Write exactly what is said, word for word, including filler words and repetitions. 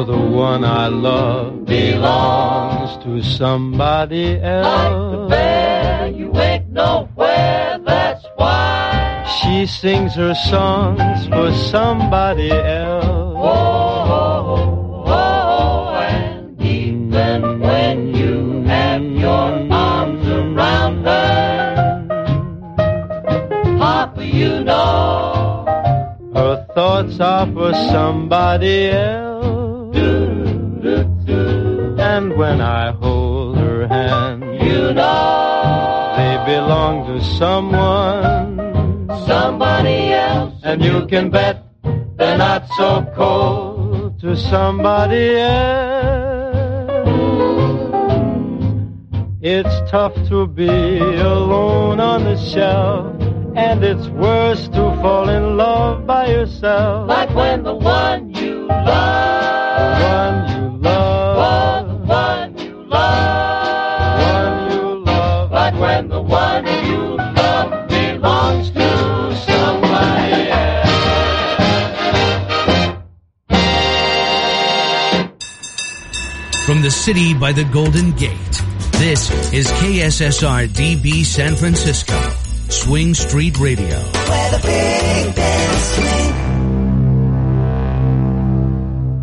For the one I love belongs to somebody else. Like the bear, you ain't nowhere, that's why. She sings her songs for somebody else. Oh, oh, oh, and even when you have your arms around her, Papa, you know her thoughts are for somebody else. And when I hold her hand, you know they belong to someone, somebody else. And you can bet they're not so cold to somebody else. It's tough to be alone on the shelf, and it's worse to fall in love by yourself. Like when the one you love, the one you love, the one you love, the one you love. Like when the one you love belongs to somebody else. From the city by the Golden Gate, this is K S S R D B San Francisco, Swing Street Radio. Where the big bands swing.